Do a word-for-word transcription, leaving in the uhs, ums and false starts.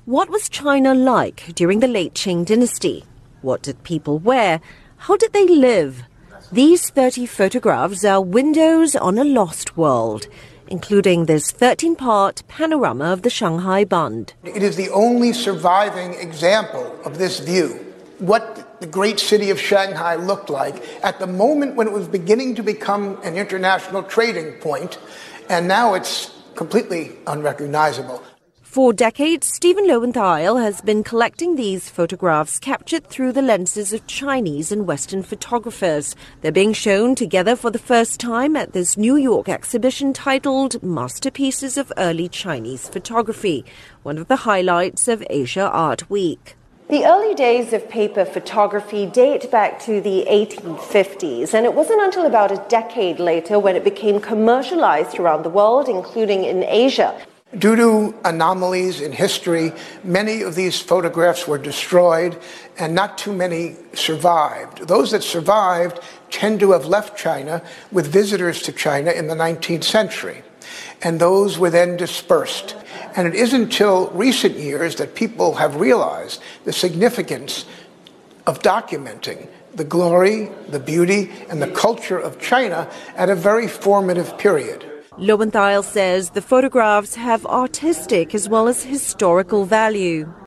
What was China like during the late Qing dynasty? What did people wear? How did they live? These thirty photographs are windows on a lost world, including this thirteen-part panorama of the Shanghai Bund. It is the only surviving example of this view. What the great city of Shanghai looked like at the moment when it was beginning to become an international trading point, and now it's completely unrecognizable. For decades, Stephen Lowenthal has been collecting these photographs captured through the lenses of Chinese and Western photographers. They're being shown together for the first time at this New York exhibition titled Masterpieces of Early Chinese Photography, one of the highlights of Asia Art Week. The early days of paper photography date back to the eighteen fifties, and it wasn't until about a decade later when it became commercialized around the world, including in Asia. Due to anomalies in history, many of these photographs were destroyed and not too many survived. Those that survived tend to have left China with visitors to China in the nineteenth century, and those were then dispersed. And it isn't until recent years that people have realized the significance of documenting the glory, the beauty, and the culture of China at a very formative period. Lowenthal says the photographs have artistic as well as historical value.